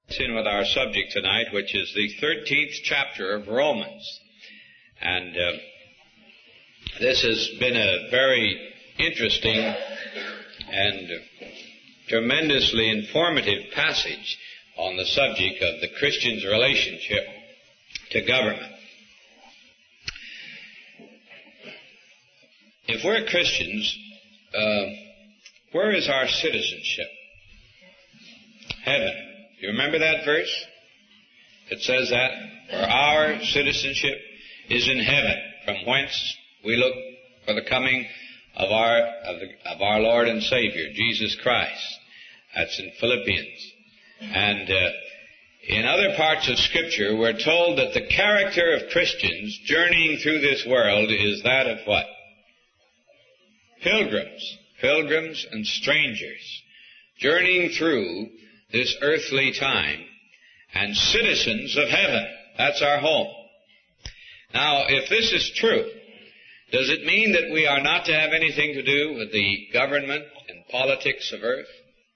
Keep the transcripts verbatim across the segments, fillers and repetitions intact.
In with our subject tonight, which is the thirteenth chapter of Romans. And uh, this has been a very interesting and tremendously informative passage on the subject of the Christian's relationship to government. If we're Christians, uh, where is our citizenship? Heaven. You remember that verse? It says that, for our citizenship is in heaven, from whence we look for the coming of our of, the, of our Lord and Savior, Jesus Christ. That's in Philippians. And uh, in other parts of Scripture, we're told that the character of Christians journeying through this world is that of what? Pilgrims. Pilgrims and strangers. Journeying through this earthly time, and citizens of heaven. That's our home. Now, if this is true, does it mean that we are not to have anything to do with the government and politics of earth?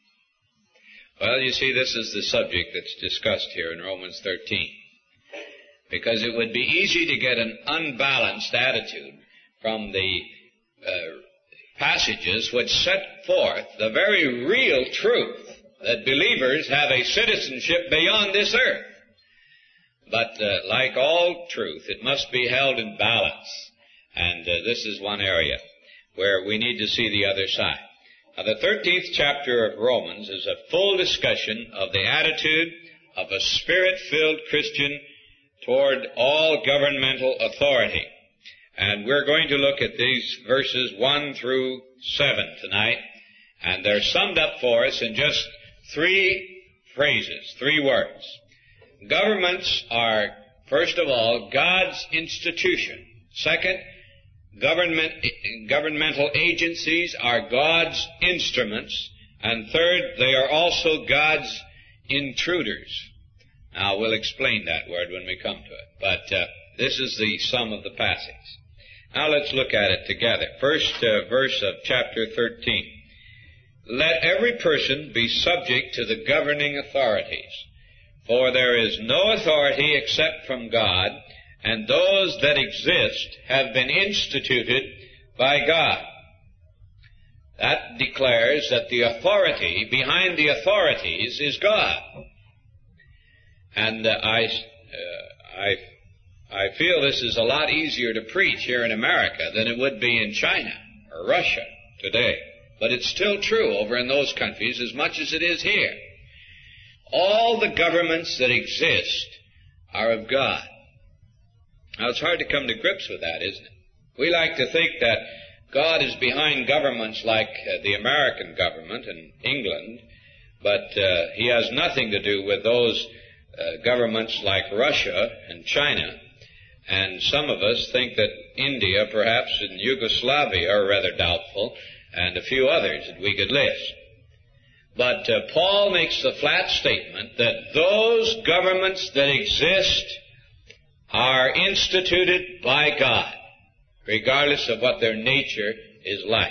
Well, you see, this is the subject that's discussed here in Romans thirteen. Because it would be easy to get an unbalanced attitude from the uh, passages which set forth the very real truth that believers have a citizenship beyond this earth. But uh, like all truth, it must be held in balance. And uh, this is one area where we need to see the other side. Now, the thirteenth chapter of Romans is a full discussion of the attitude of a Spirit-filled Christian toward all governmental authority. And we're going to look at these verses one through seven tonight. And they're summed up for us in just three phrases, three words. Governments are, first of all, God's institution. Second, government, governmental agencies are God's instruments. And third, they are also God's intruders. Now, we'll explain that word when we come to it. But uh, this is the sum of the passage. Now, let's look at it together. First uh, verse of chapter thirteen. Let every person be subject to the governing authorities, for there is no authority except from God, and those that exist have been instituted by God. That declares that the authority behind the authorities is God. And uh, I, uh, I, I feel this is a lot easier to preach here in America than it would be in China or Russia today. But it's still true over in those countries as much as it is here. All the governments that exist are of God. Now, it's hard to come to grips with that, isn't it? We like to think that God is behind governments like uh, the American government in England, but uh, He has nothing to do with those uh, governments like Russia and China. And some of us think that India, perhaps, and Yugoslavia are rather doubtful, and a few others that we could list. But uh, Paul makes the flat statement that those governments that exist are instituted by God, regardless of what their nature is like.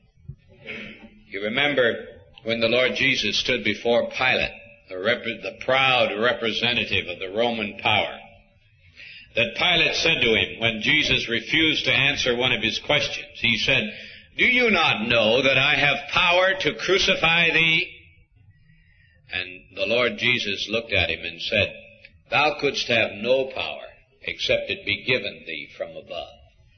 You remember when the Lord Jesus stood before Pilate, the, rep- the proud representative of the Roman power, that Pilate said to him when Jesus refused to answer one of his questions, he said, "Do you not know that I have power to crucify thee?" And the Lord Jesus looked at him and said, "Thou couldst have no power except it be given thee from above."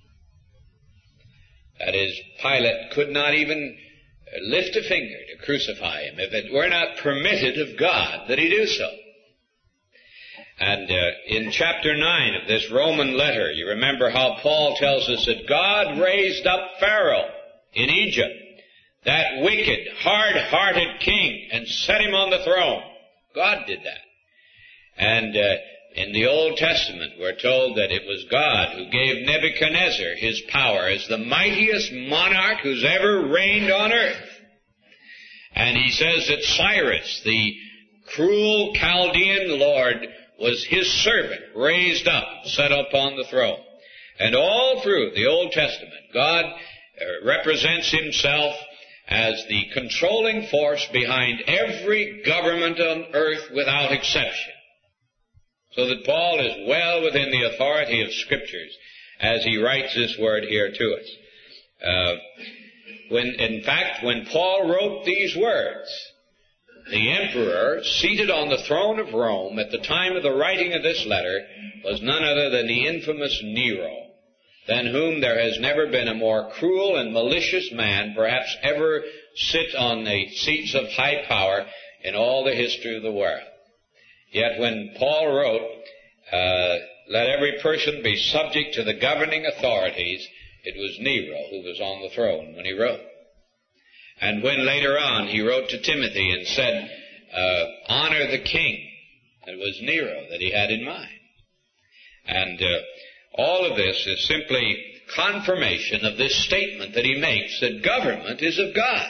That is, Pilate could not even lift a finger to crucify him if it were not permitted of God that he do so. And uh, in chapter nine of this Roman letter, you remember how Paul tells us that God raised up Pharaoh in Egypt, that wicked, hard-hearted king, and set him on the throne. God did that. And uh, in the Old Testament, we're told that it was God who gave Nebuchadnezzar his power as the mightiest monarch who's ever reigned on earth. And he says that Cyrus, the cruel Chaldean lord, was his servant, raised up, set up on the throne. And all through the Old Testament, God uh, represents himself as the controlling force behind every government on earth without exception. So that Paul is well within the authority of Scriptures as he writes this word here to us. Uh, when, in fact, when Paul wrote these words, the emperor seated on the throne of Rome at the time of the writing of this letter was none other than the infamous Nero, than whom there has never been a more cruel and malicious man perhaps ever sit on the seats of high power in all the history of the world. Yet when Paul wrote, uh, let every person be subject to the governing authorities, it was Nero who was on the throne when he wrote. And when later on he wrote to Timothy and said, uh, honor the king, it was Nero that he had in mind. And uh, all of this is simply confirmation of this statement that he makes, that government is of God.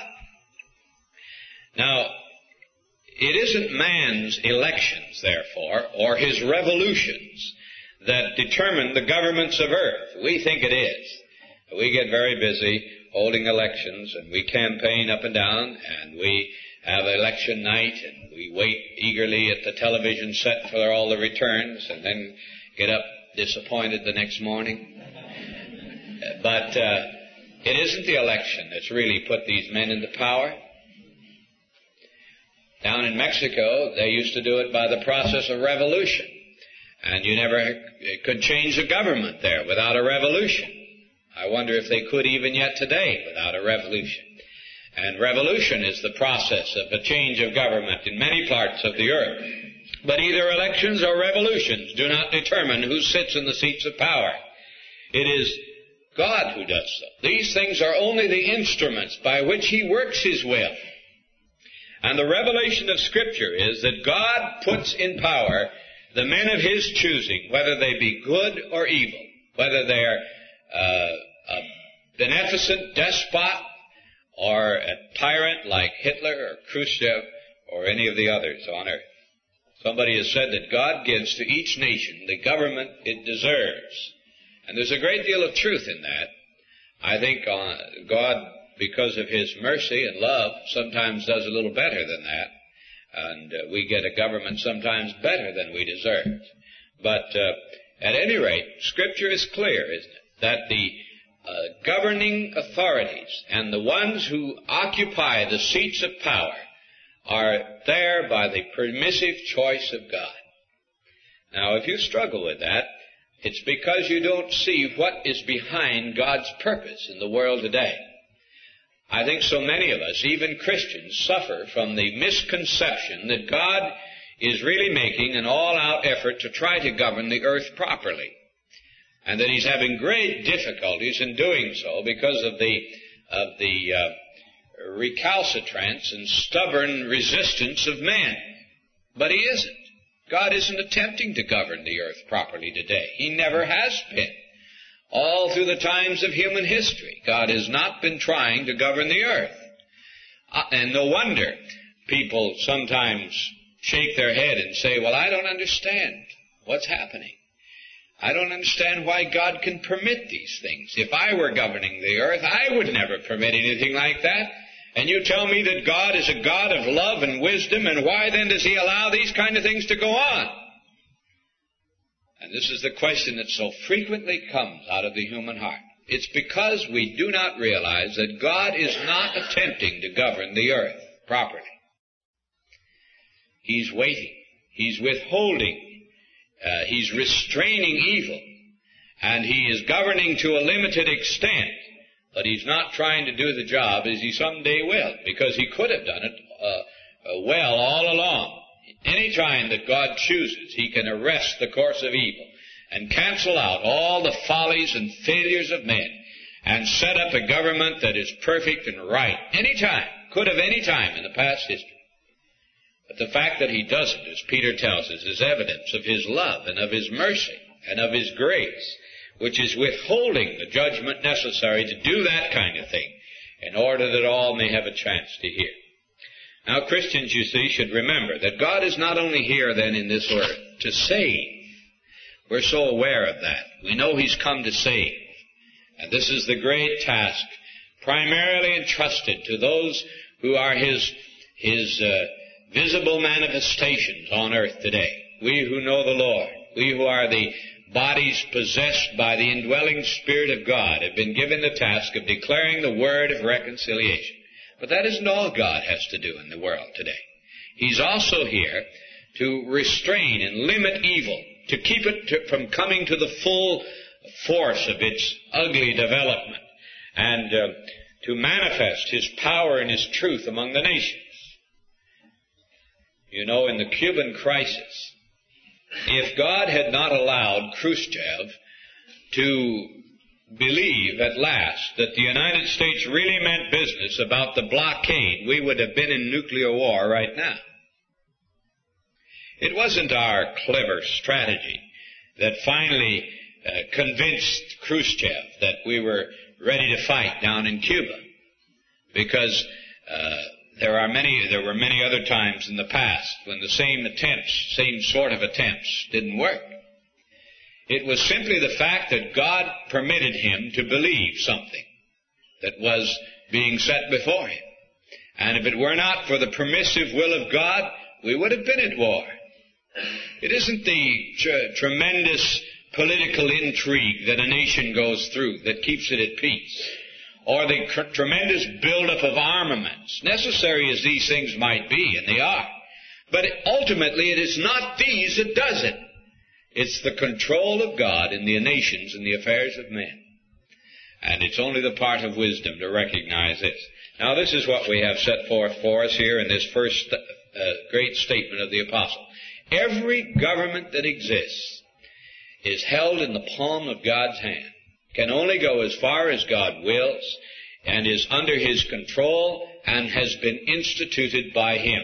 Now, it isn't man's elections, therefore, or his revolutions that determine the governments of earth. We think it is. We get very busy holding elections, and we campaign up and down, and we have election night, and we wait eagerly at the television set for all the returns, and then get up disappointed the next morning. But uh, it isn't the election that's really put these men into power. Down in Mexico, they used to do it by the process of revolution. And you never could change the government there without a revolution. I wonder if they could even yet today without a revolution. And revolution is the process of a change of government in many parts of the earth. But either elections or revolutions do not determine who sits in the seats of power. It is God who does so. These things are only the instruments by which He works His will. And the revelation of Scripture is that God puts in power the men of His choosing, whether they be good or evil, whether they're uh, a beneficent despot or a tyrant like Hitler or Khrushchev or any of the others on earth. Somebody has said that God gives to each nation the government it deserves. And there's a great deal of truth in that. I think uh, God, because of His mercy and love, sometimes does a little better than that. And uh, we get a government sometimes better than we deserve. But uh, at any rate, Scripture is clear, isn't it, that the uh, governing authorities and the ones who occupy the seats of power are there by the permissive choice of God. Now, if you struggle with that, it's because you don't see what is behind God's purpose in the world today. I think so many of us, even Christians, suffer from the misconception that God is really making an all-out effort to try to govern the earth properly, and that He's having great difficulties in doing so because of the of the uh, recalcitrance and stubborn resistance of men. But He isn't. God isn't attempting to govern the earth properly today. He never has been. All through the times of human history, God has not been trying to govern the earth. Uh, and no wonder people sometimes shake their head and say, well, I don't understand what's happening. I don't understand why God can permit these things. If I were governing the earth, I would never permit anything like that. And you tell me that God is a God of love and wisdom, and why then does He allow these kind of things to go on? And this is the question that so frequently comes out of the human heart. It's because we do not realize that God is not attempting to govern the earth properly. He's waiting. He's withholding. Uh, he's restraining evil. And He is governing to a limited extent. But He's not trying to do the job as He someday will, because He could have done it uh, uh, well all along. Any time that God chooses, He can arrest the course of evil and cancel out all the follies and failures of men and set up a government that is perfect and right. Any time. Could have any time in the past history. But the fact that He doesn't, as Peter tells us, is evidence of His love and of His mercy and of His grace, which is withholding the judgment necessary to do that kind of thing in order that all may have a chance to hear. Now, Christians, you see, should remember that God is not only here then in this earth to save. We're so aware of that. We know He's come to save. And this is the great task primarily entrusted to those who are His, His uh, visible manifestations on earth today. We who know the Lord, we who are the bodies possessed by the indwelling Spirit of God, have been given the task of declaring the word of reconciliation. But that isn't all God has to do in the world today. He's also here to restrain and limit evil, to keep it to, from coming to the full force of its ugly development, and uh, to manifest His power and His truth among the nations. You know, in the Cuban crisis, if God had not allowed Khrushchev to believe at last that the United States really meant business about the blockade, we would have been in nuclear war right now. It wasn't our clever strategy that finally uh, convinced Khrushchev that we were ready to fight down in Cuba, because uh, there are many, there were many other times in the past when the same attempts, same sort of attempts, didn't work. It was simply the fact that God permitted him to believe something that was being set before him. And if it were not for the permissive will of God, we would have been at war. It isn't the tr- tremendous political intrigue that a nation goes through that keeps it at peace, or the cr- tremendous buildup of armaments, necessary as these things might be, and they are. But ultimately, it is not these that does it. It's the control of God in the nations and the affairs of men. And it's only the part of wisdom to recognize this. Now, this is what we have set forth for us here in this first uh, great statement of the Apostle. Every government that exists is held in the palm of God's hand, can only go as far as God wills, and is under His control, and has been instituted by Him.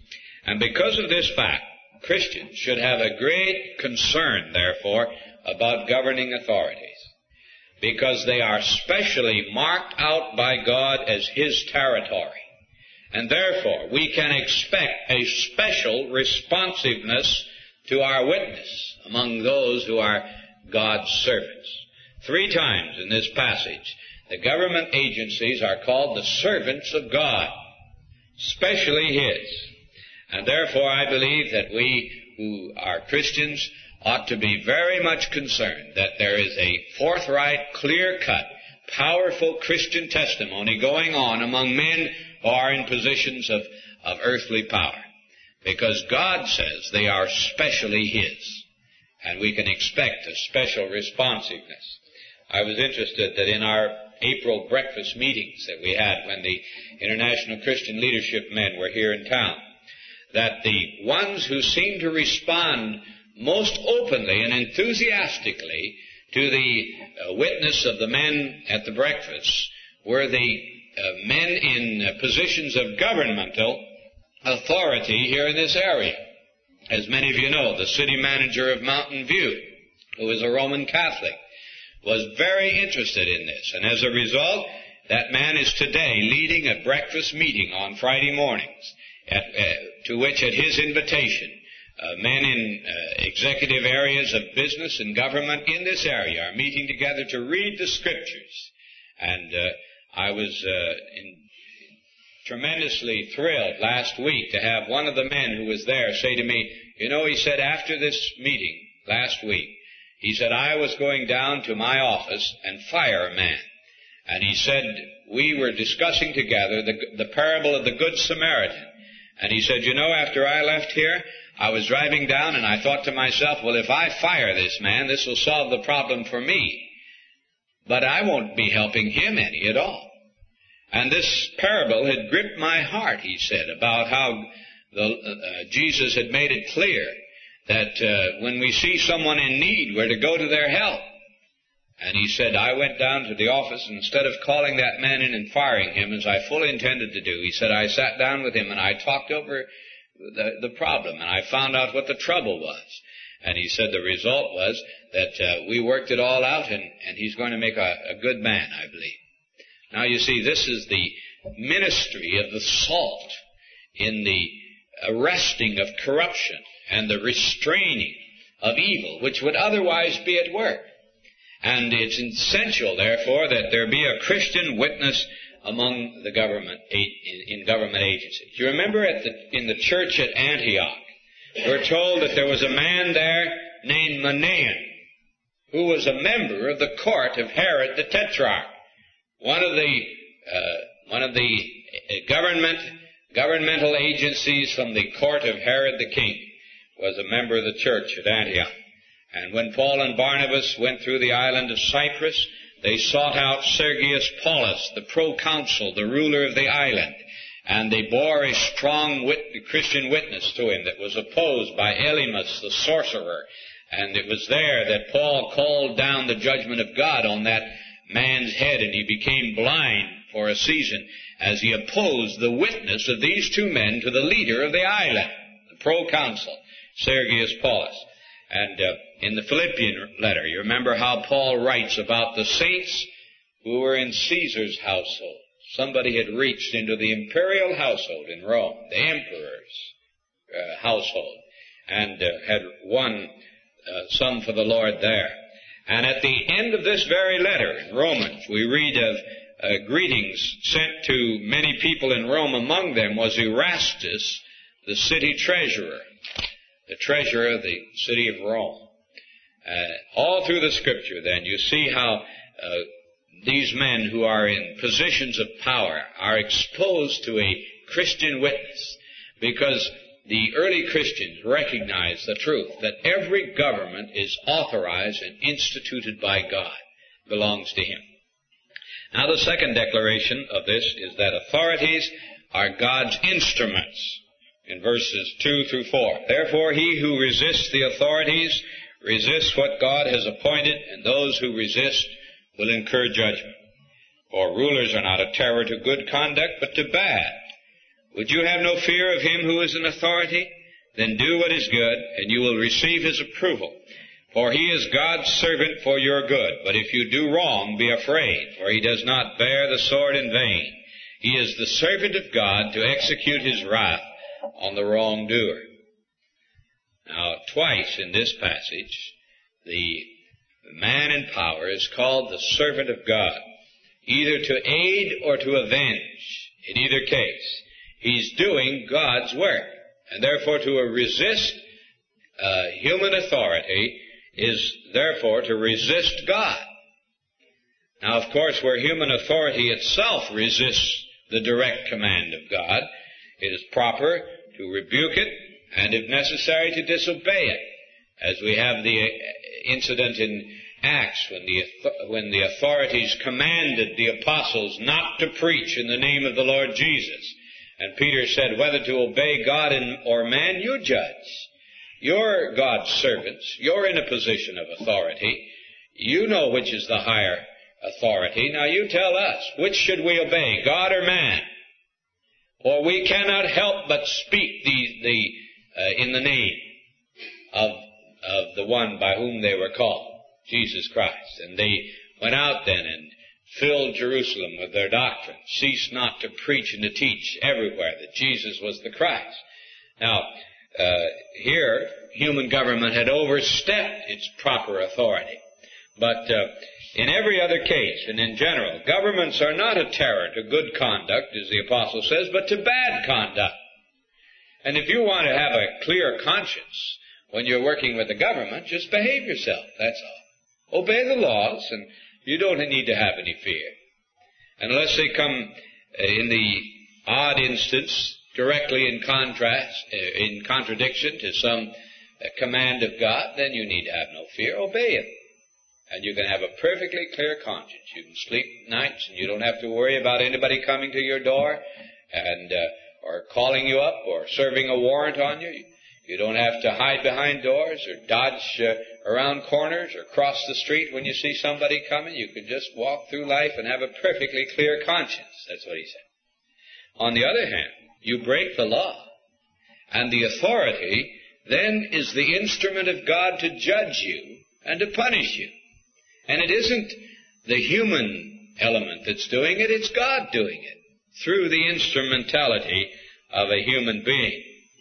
And because of this fact, Christians should have a great concern, therefore, about governing authorities, because they are specially marked out by God as His territory. And therefore, we can expect a special responsiveness to our witness among those who are God's servants. Three times in this passage, the government agencies are called the servants of God, specially His. And therefore, I believe that we who are Christians ought to be very much concerned that there is a forthright, clear-cut, powerful Christian testimony going on among men who are in positions of, of earthly power. Because God says they are specially His. And we can expect a special responsiveness. I was interested that in our April breakfast meetings that we had when the International Christian Leadership men were here in town, that the ones who seemed to respond most openly and enthusiastically to the uh, witness of the men at the breakfast were the uh, men in uh, positions of governmental authority here in this area. As many of you know, the city manager of Mountain View, who is a Roman Catholic, was very interested in this. And as a result, that man is today leading a breakfast meeting on Friday mornings, at, uh, to which, at his invitation, uh, men in uh, executive areas of business and government in this area are meeting together to read the Scriptures. And uh, I was uh, in, tremendously thrilled last week to have one of the men who was there say to me, you know, he said, after this meeting last week, he said, I was going down to my office and fire a man. And he said, we were discussing together the, the parable of the Good Samaritan. And he said, you know, after I left here, I was driving down and I thought to myself, well, if I fire this man, this will solve the problem for me. But I won't be helping him any at all. And this parable had gripped my heart, he said, about how the, uh, Jesus had made it clear that uh, when we see someone in need, we're to go to their help. And he said, I went down to the office, and instead of calling that man in and firing him, as I fully intended to do, he said, I sat down with him and I talked over the, the problem, and I found out what the trouble was. And he said the result was that uh, we worked it all out, and, and he's going to make a, a good man, I believe. Now, you see, this is the ministry of the salt in the arresting of corruption and the restraining of evil, which would otherwise be at work. And it's essential, therefore, that there be a Christian witness among the government, in government agencies. You remember at the, in the church at Antioch, we're told that there was a man there named Manaen, who was a member of the court of Herod the Tetrarch. One of the, uh, one of the government, governmental agencies from the court of Herod the king was a member of the church at Antioch. And when Paul and Barnabas went through the island of Cyprus, they sought out Sergius Paulus, the proconsul, the ruler of the island, and they bore a strong wit- Christian witness to him that was opposed by Elymas, the sorcerer. And it was there that Paul called down the judgment of God on that man's head, and he became blind for a season as he opposed the witness of these two men to the leader of the island, the proconsul, Sergius Paulus. And uh, in the Philippian letter, you remember how Paul writes about the saints who were in Caesar's household. Somebody had reached into the imperial household in Rome, the emperor's uh, household, and uh, had won uh, some for the Lord there. And at the end of this very letter in Romans, we read of uh, greetings sent to many people in Rome. Among them was Erastus, the city treasurer. The treasurer of the city of Rome. Uh, all through the Scripture, then, you see how uh, these men who are in positions of power are exposed to a Christian witness, because the early Christians recognized the truth that every government is authorized and instituted by God, belongs to Him. Now, the second declaration of this is that authorities are God's instruments. In verses two through four. Therefore, he who resists the authorities resists what God has appointed, and those who resist will incur judgment. For rulers are not a terror to good conduct, but to bad. Would you have no fear of him who is an authority? Then do what is good, and you will receive his approval. For he is God's servant for your good. But if you do wrong, be afraid, for he does not bear the sword in vain. He is the servant of God to execute his wrath on the wrongdoer. Now, twice in this passage, the man in power is called the servant of God, either to aid or to avenge. In either case, he's doing God's work. And therefore, to resist uh, human authority is therefore to resist God. Now, of course, where human authority itself resists the direct command of God, it is proper to rebuke it, and if necessary, to disobey it. As we have the incident in Acts when the, when the authorities commanded the apostles not to preach in the name of the Lord Jesus. And Peter said, whether to obey God or man, you judge. You're God's servants. You're in a position of authority. You know which is the higher authority. Now you tell us, which should we obey, God or man? For we cannot help but speak the, the, uh, in the name of, of the one by whom they were called, Jesus Christ. And they went out then and filled Jerusalem with their doctrine, ceased not to preach and to teach everywhere that Jesus was the Christ. Now, uh, here, human government had overstepped its proper authority. But uh, in every other case, and in general, governments are not a terror to good conduct, as the apostle says, but to bad conduct. And if you want to have a clear conscience when you're working with the government, just behave yourself, that's all. Obey the laws, and you don't need to have any fear. Unless they come in the odd instance directly in contrast, in contradiction to some command of God, then you need to have no fear. Obey it. And you can have a perfectly clear conscience. You can sleep nights, and you don't have to worry about anybody coming to your door and uh, or calling you up or serving a warrant on you. You don't have to hide behind doors or dodge uh, around corners or cross the street when you see somebody coming. You can just walk through life and have a perfectly clear conscience. That's what he said. On the other hand, you break the law, and the authority then is the instrument of God to judge you and to punish you. And it isn't the human element that's doing it, it's God doing it through the instrumentality of a human being.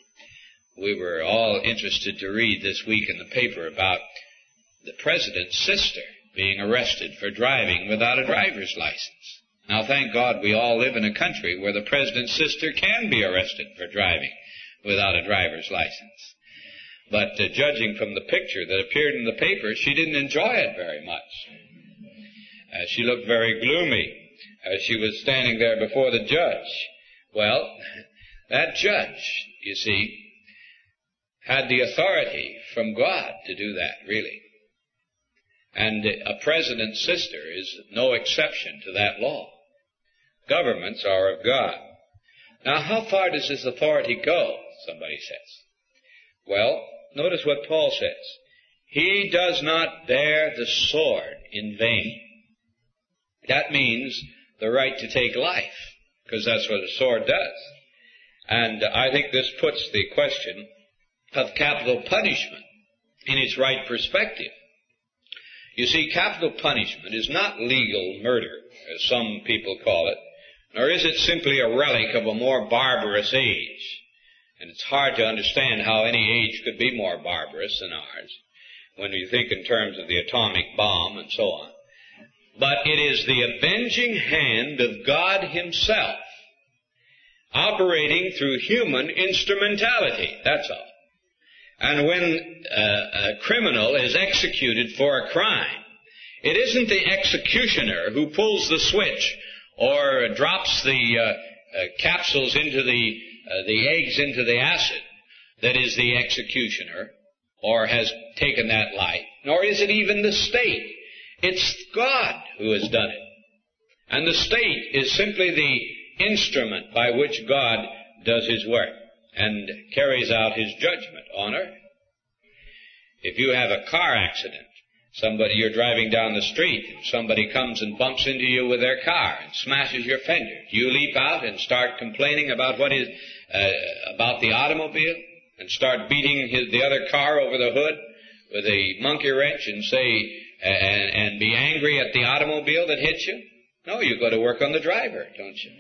We were all interested to read this week in the paper about the president's sister being arrested for driving without a driver's license. Now, thank God we all live in a country where the president's sister can be arrested for driving without a driver's license. But uh, judging from the picture that appeared in the paper, she didn't enjoy it very much. Uh, she looked very gloomy as she was standing there before the judge. Well, that judge, you see, had the authority from God to do that, really. And a president's sister is no exception to that law. Governments are of God. Now, how far does this authority go, somebody says? Well, notice what Paul says. He does not bear the sword in vain. That means the right to take life, because that's what a sword does. And I think this puts the question of capital punishment in its right perspective. You see, capital punishment is not legal murder, as some people call it, nor is it simply a relic of a more barbarous age. And it's hard to understand how any age could be more barbarous than ours, when you think in terms of the atomic bomb and so on. But it is the avenging hand of God Himself, operating through human instrumentality, that's all. And when uh, a criminal is executed for a crime, it isn't the executioner who pulls the switch or drops the uh, uh, capsules into the, uh, the eggs into the acid that is the executioner or has taken that life, nor is it even the state. It's God who has done it. And the state is simply the instrument by which God does His work and carries out His judgment on earth. If you have a car accident, somebody, you're driving down the street, and somebody comes and bumps into you with their car and smashes your fender, do you leap out and start complaining about what is, uh, about the automobile and start beating his, the other car over the hood with a monkey wrench and say, uh, and, and be angry at the automobile that hit you? No, you go to work on the driver, don't you?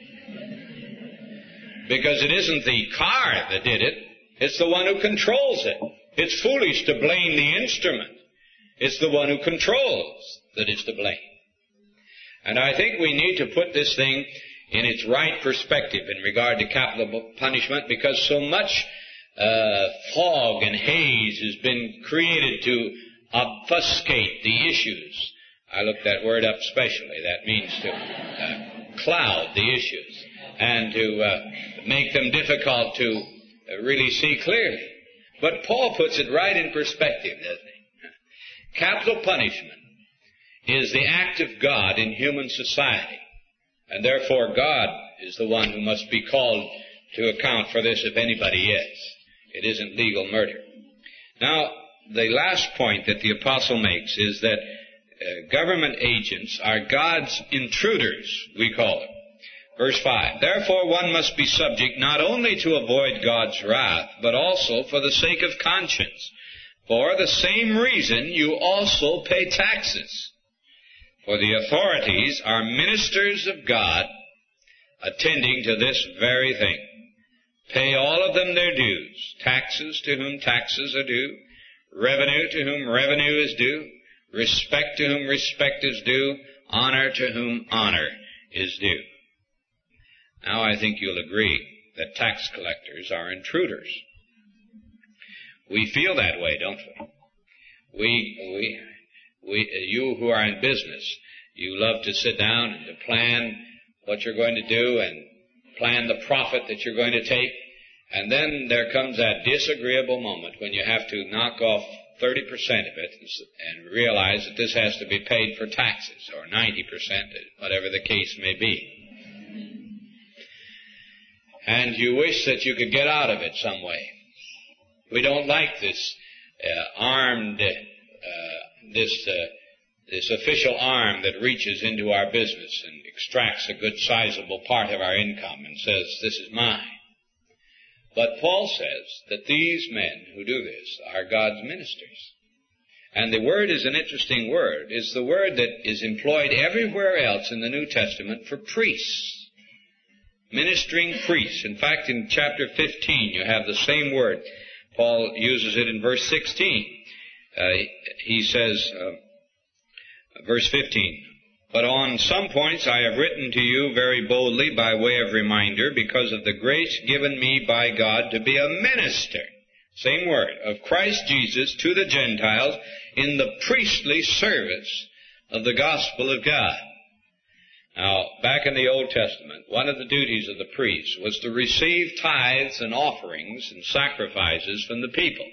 Because it isn't the car that did it. It's the one who controls it. It's foolish to blame the instrument. It's the one who controls that is to blame. And I think we need to put this thing in its right perspective in regard to capital punishment, because so much uh, fog and haze has been created to obfuscate the issues. I looked that word up specially. That means to uh, cloud the issues and to uh, make them difficult to uh, really see clearly. But Paul puts it right in perspective, doesn't he? Capital punishment is the act of God in human society, and therefore God is the one who must be called to account for this, if anybody is. It isn't legal murder. Now, the last point that the apostle makes is that uh, government agents are God's intruders, we call them. Verse five, therefore one must be subject not only to avoid God's wrath, but also for the sake of conscience. For the same reason you also pay taxes. For the authorities are ministers of God, attending to this very thing. Pay all of them their dues, taxes to whom taxes are due, revenue to whom revenue is due, respect to whom respect is due, honor to whom honor is due. Now I think you'll agree that tax collectors are intruders. We feel that way, don't we? We, we, we, you who are in business, you love to sit down and to plan what you're going to do and plan the profit that you're going to take. And then there comes that disagreeable moment when you have to knock off thirty percent of it and realize that this has to be paid for taxes, or ninety percent, whatever the case may be. And you wish that you could get out of it some way. We don't like this uh, armed, uh, this uh, this official arm that reaches into our business and extracts a good sizable part of our income and says, this is mine. But Paul says that these men who do this are God's ministers. And the word is an interesting word. It's the word that is employed everywhere else in the New Testament for priests. Ministering priests. In fact, in chapter fifteen, you have the same word. Paul uses it in verse sixteen. Uh, he says, uh, verse fifteen, But on some points I have written to you very boldly by way of reminder, because of the grace given me by God to be a minister, same word, of Christ Jesus to the Gentiles in the priestly service of the gospel of God. Now, back in the Old Testament, one of the duties of the priest was to receive tithes and offerings and sacrifices from the people.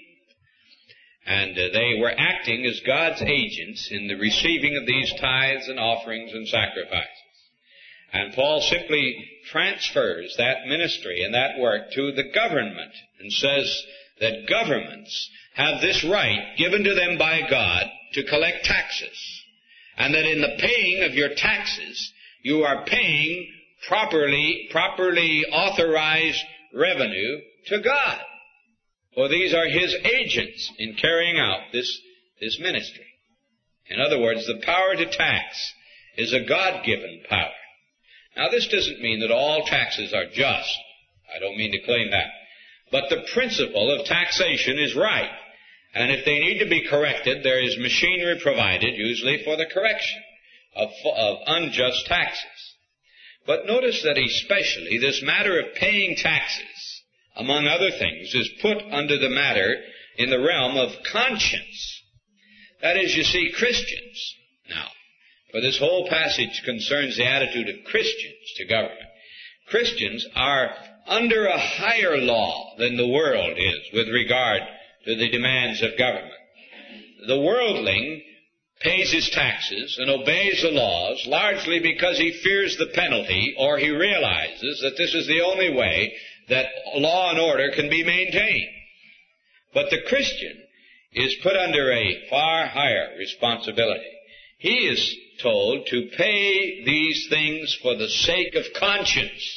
And uh, they were acting as God's agents in the receiving of these tithes and offerings and sacrifices. And Paul simply transfers that ministry and that work to the government and says that governments have this right given to them by God to collect taxes. And that in the paying of your taxes, you are paying properly, properly authorized revenue to God. For these are His agents in carrying out this, this ministry. In other words, the power to tax is a God-given power. Now, this doesn't mean that all taxes are just. I don't mean to claim that. But the principle of taxation is right. And if they need to be corrected, there is machinery provided, usually for the correction of, of unjust taxes. But notice that especially this matter of paying taxes, among other things, is put under the matter in the realm of conscience. That is, you see, Christians, now, for this whole passage concerns the attitude of Christians to government. Christians are under a higher law than the world is with regard to the demands of government. The worldling pays his taxes and obeys the laws largely because he fears the penalty, or he realizes that this is the only way that law and order can be maintained. But the Christian is put under a far higher responsibility. He is told to pay these things for the sake of conscience.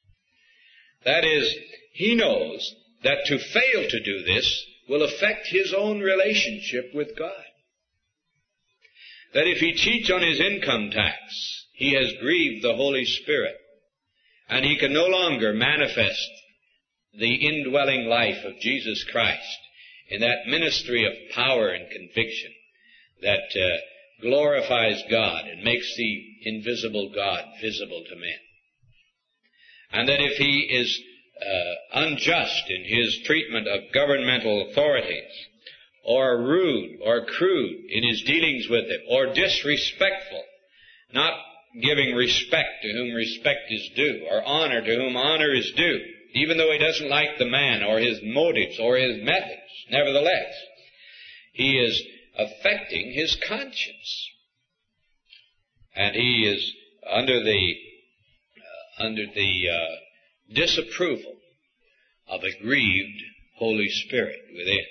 That is, he knows that to fail to do this will affect his own relationship with God. That if he cheats on his income tax, he has grieved the Holy Spirit, and he can no longer manifest the indwelling life of Jesus Christ in that ministry of power and conviction that uh, glorifies God and makes the invisible God visible to men. And that if he is uh, unjust in his treatment of governmental authorities, or rude or crude in his dealings with them, or disrespectful, not giving respect to whom respect is due, or honor to whom honor is due, even though he doesn't like the man or his motives or his methods, nevertheless, he is affecting his conscience. And he is under the uh, under the uh, disapproval of a grieved Holy Spirit within.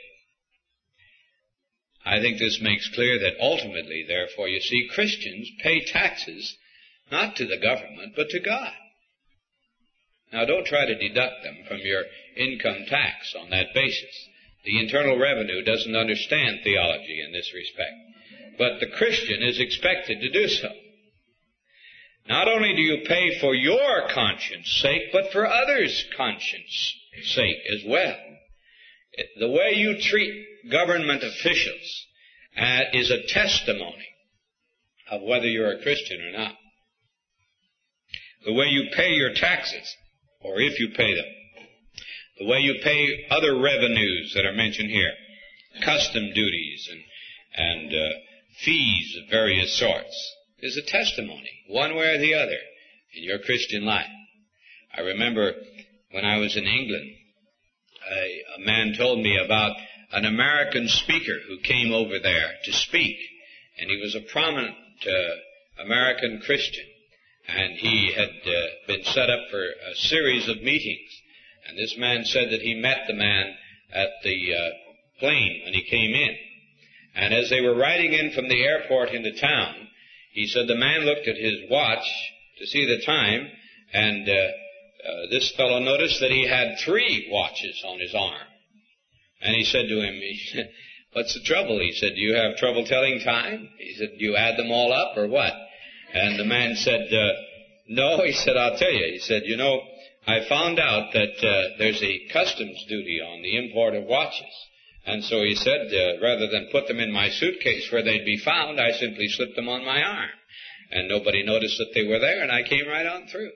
I think this makes clear that ultimately, therefore, you see, Christians pay taxes not to the government, but to God. Now, don't try to deduct them from your income tax on that basis. The Internal Revenue doesn't understand theology in this respect. But the Christian is expected to do so. Not only do you pay for your conscience sake, but for others' conscience sake as well. The way you treat government officials uh, is a testimony of whether you're a Christian or not. The way you pay your taxes, or if you pay them, the way you pay other revenues that are mentioned here, custom duties and, and uh, fees of various sorts, is a testimony, one way or the other, in your Christian life. I remember when I was in England, a, a man told me about an American speaker who came over there to speak, and he was a prominent uh, American Christian, and he had uh, been set up for a series of meetings. And this man said that he met the man at the uh, plane when he came in. And as they were riding in from the airport into town, he said the man looked at his watch to see the time, and uh, uh, this fellow noticed that he had three watches on his arm. And he said to him, he said, "What's the trouble?" He said, "Do you have trouble telling time?" He said, "Do you add them all up or what?" And the man said, uh, "No." He said, "I'll tell you." He said, "You know, I found out that uh, there's a customs duty on the import of watches. And so," he said, uh, "rather than put them in my suitcase where they'd be found, I simply slipped them on my arm." and nobody noticed that they were there, and I came right on through.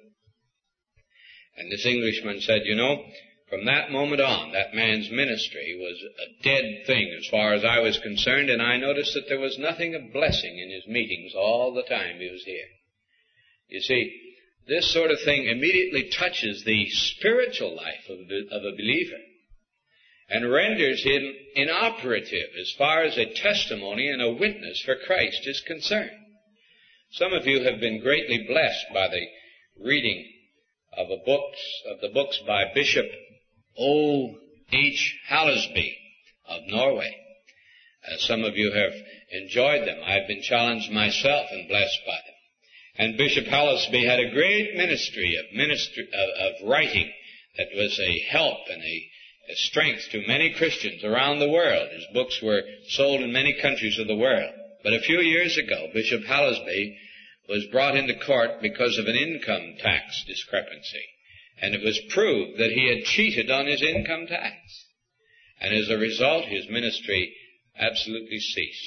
And this Englishman said, you know, from that moment on, that man's ministry was a dead thing as far as I was concerned, and I noticed that there was nothing of blessing in his meetings all the time he was here. You see, this sort of thing immediately touches the spiritual life of, of a believer and renders him inoperative as far as a testimony and a witness for Christ is concerned. Some of you have been greatly blessed by the reading of a books of the books by Bishop O. H. Hallesby of Norway. Uh, some of you have enjoyed them. I've been challenged myself and blessed by them. And Bishop Hallesby had a great ministry of ministry of, of writing that was a help and a, a strength to many Christians around the world. His books were sold in many countries of the world. But a few years ago, Bishop Hallesby was brought into court because of an income tax discrepancy. And it was proved that he had cheated on his income tax. And as a result, his ministry absolutely ceased.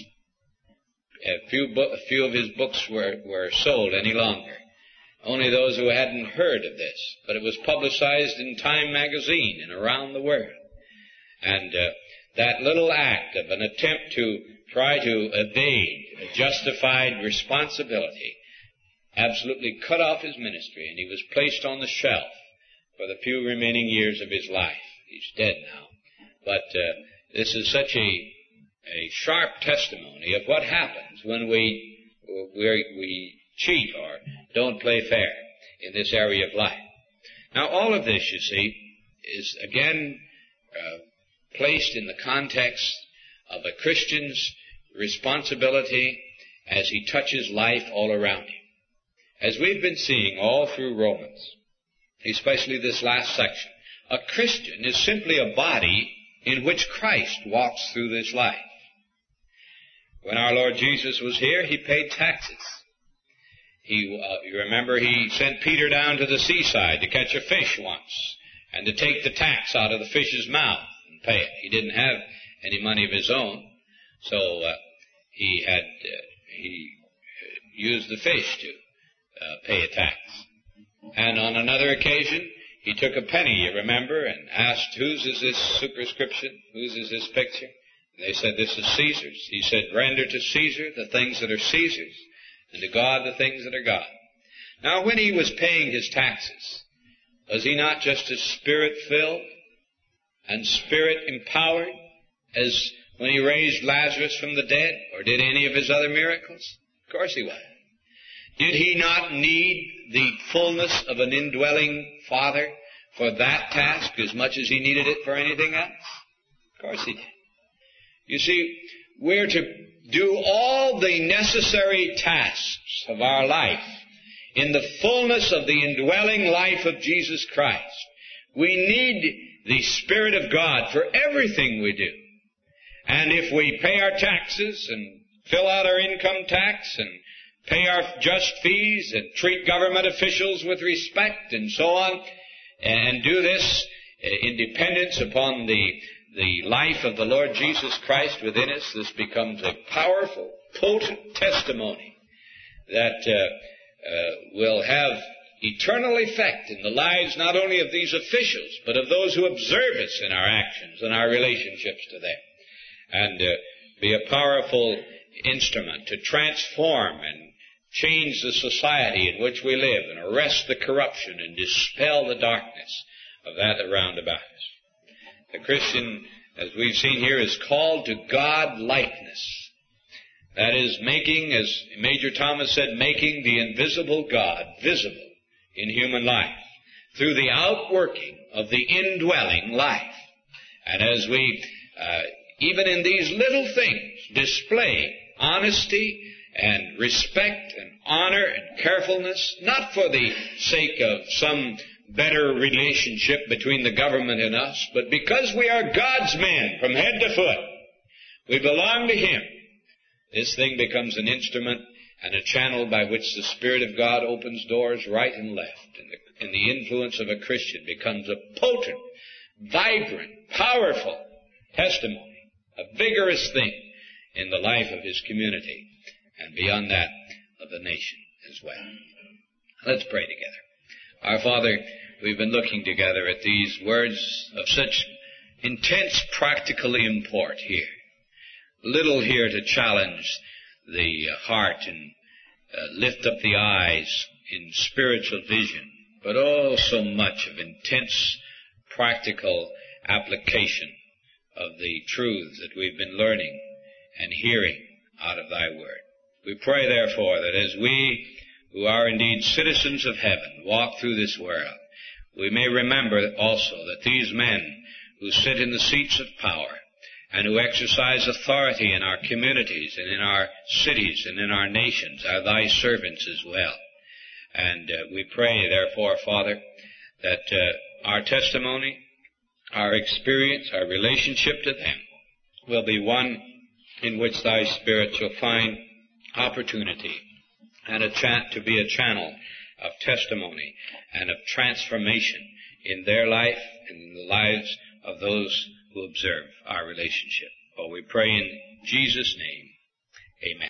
A few, bo- a few of his books were, were sold any longer. Only those who hadn't heard of this. But it was publicized in Time magazine and around the world. And uh, that little act of an attempt to try to evade a justified responsibility absolutely cut off his ministry, and he was placed on the shelf for the few remaining years of his life. He's dead now. But uh, this is such a, a sharp testimony of what happens when we, we, we cheat or don't play fair in this area of life. Now, all of this, you see, is again uh, placed in the context of a Christian's responsibility as he touches life all around him. As we've been seeing all through Romans, especially this last section, a Christian is simply a body in which Christ walks through this life. When our Lord Jesus was here, he paid taxes. He, uh, you remember he sent Peter down to the seaside to catch a fish once and to take the tax out of the fish's mouth and pay it. He didn't have any money of his own, so uh, he had uh, he used the fish to Uh, pay a tax. And on another occasion, he took a penny, you remember, and asked, whose is this superscription? Whose is this picture? And they said, this is Caesar's. He said, render to Caesar the things that are Caesar's, and to God the things that are God. Now, when he was paying his taxes, was he not just as spirit-filled and spirit-empowered as when he raised Lazarus from the dead, or did any of his other miracles? Of course he was. Did he not need the fullness of an indwelling Father for that task as much as he needed it for anything else? Of course he did. You see, we're to do all the necessary tasks of our life in the fullness of the indwelling life of Jesus Christ. We need the Spirit of God for everything we do. And if we pay our taxes and fill out our income tax and pay our just fees and treat government officials with respect and so on, and do this in dependence upon the, the life of the Lord Jesus Christ within us, this becomes a powerful, potent testimony that uh, uh, will have eternal effect in the lives not only of these officials, but of those who observe us in our actions and our relationships to them, and uh, be a powerful instrument to transform and change the society in which we live and arrest the corruption and dispel the darkness of that around about us. The Christian, as we've seen here, is called to God-likeness. That is, making, as Major Thomas said, making the invisible God visible in human life through the outworking of the indwelling life. And as we, uh, even in these little things, display honesty and respect and honor and carefulness, not for the sake of some better relationship between the government and us, but because we are God's men from head to foot. We belong to Him. This thing becomes an instrument and a channel by which the Spirit of God opens doors right and left. And the, and the influence of a Christian becomes a potent, vibrant, powerful testimony, a vigorous thing in the life of his community, and beyond that, of the nation. as well. Let's pray together. Our Father, we've been looking together at these words of such intense practical import here. Little here to challenge the heart and uh, lift up the eyes in spiritual vision, but oh, so much of intense practical application of the truths that we've been learning and hearing out of thy word. We pray, therefore, that as we, who are indeed citizens of heaven, walk through this world, we may remember also that these men who sit in the seats of power and who exercise authority in our communities and in our cities and in our nations are thy servants as well. And uh, we pray, therefore, Father, that uh, our testimony, our experience, our relationship to them will be one in which thy Spirit shall find opportunity and a chan- to be a channel of testimony and of transformation in their life and in the lives of those who observe our relationship. For we pray in Jesus' name, amen.